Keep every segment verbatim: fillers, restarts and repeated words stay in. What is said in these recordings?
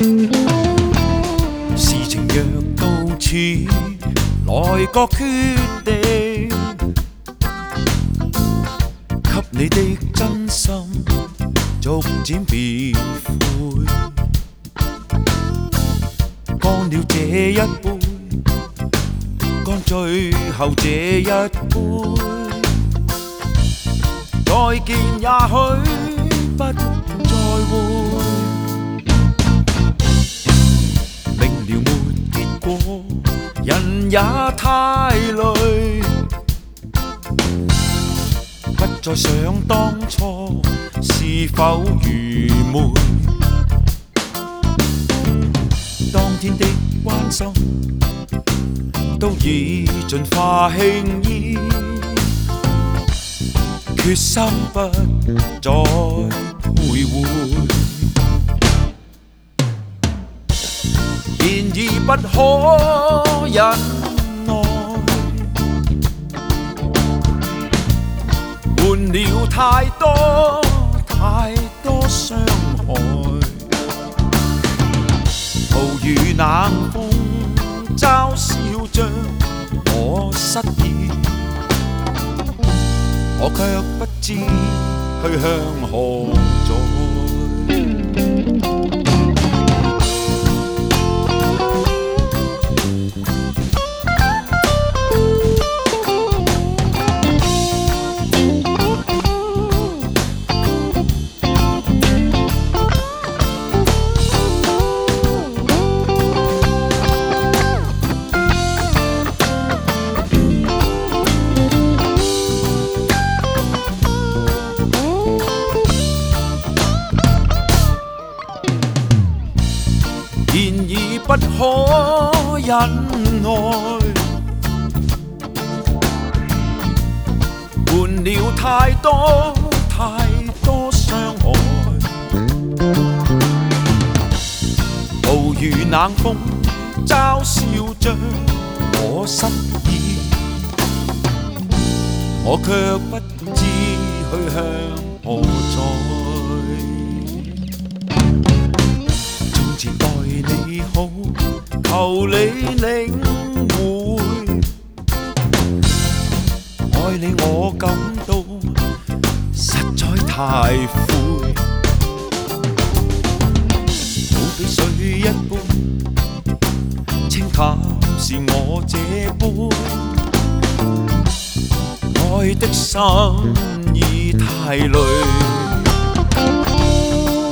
事情若到此，來個決定，給你的真心逐漸變灰，乾了這一杯，乾最後這一杯，再見也許不再會。明了沒結果，人也太累，不再想當初是否愚昧。當天的關心都已盡化輕易，決心不再徘徊。然而不可忍耐，換了太多太多傷害，暴雨冷風嘲笑着我失意，我卻不知去向何在。然而不可忍耐，換了太多太多傷害，暴雨冷風嘲笑着我失意，我卻不知去向何在。從前待你好，求你領會，愛你我感到實在太灰，好比水一般，清淡是我這杯，愛的心已太累。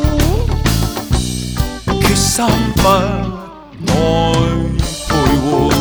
決心不愛徘徊。